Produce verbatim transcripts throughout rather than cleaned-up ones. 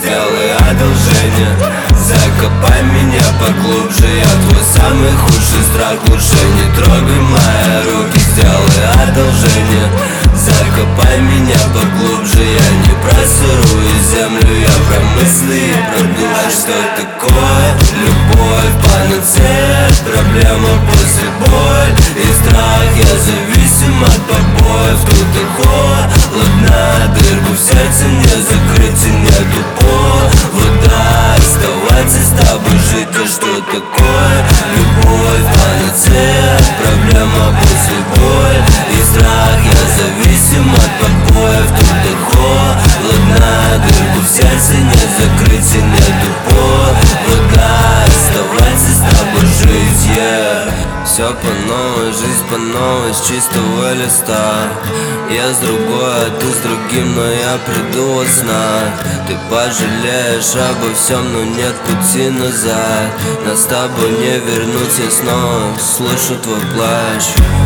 сделай одолжение, закопай меня поглубже. Я твой самый худший страх, лучше не трогай мои руки. Сделай одолжение, закопай меня поглубже. Я не про сырую землю, я про мысли и про душу. А что такое любовь? Панацея, проблема после боль и страх. Я зависим от побоев, тут и холодно. Дырку в сердце не закрыть и нету повода оставаться с тобой жить. А что такое любовь? Панацея, проблема после боль и страх. Я зависим от побоев, тут и холодно. Дырку в сердце не закрыть и нету повода оставаться с тобой жить, yeah. Все по новой, жизнь по новой, с чистого листа. Я с другой, а ты с другим, но я приду во снах. Ты пожалеешь обо всем, но нет пути назад. Нас с тобой не вернуть, я снова слышу твой плач.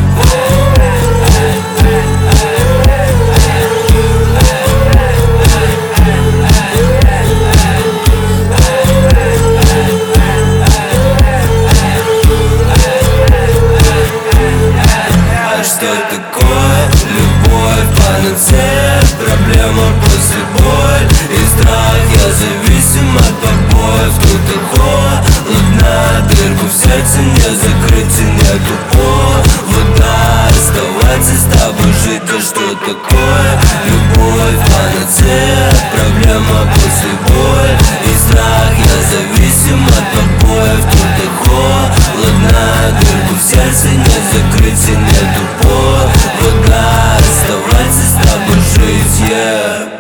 Что такое любовь? Панацея, проблема после боль и страх. Я зависим от побоев, тут и холодно. Дырку в сердце не закрыть и нету повода оставаться с тобой жить. А что такое любовь? Панацея, проблема после боль и страх. Я зависим от побоев, тут и холодно. Дырку в сердце не закрыть и нету повода оставаться с тобой жить, yeah.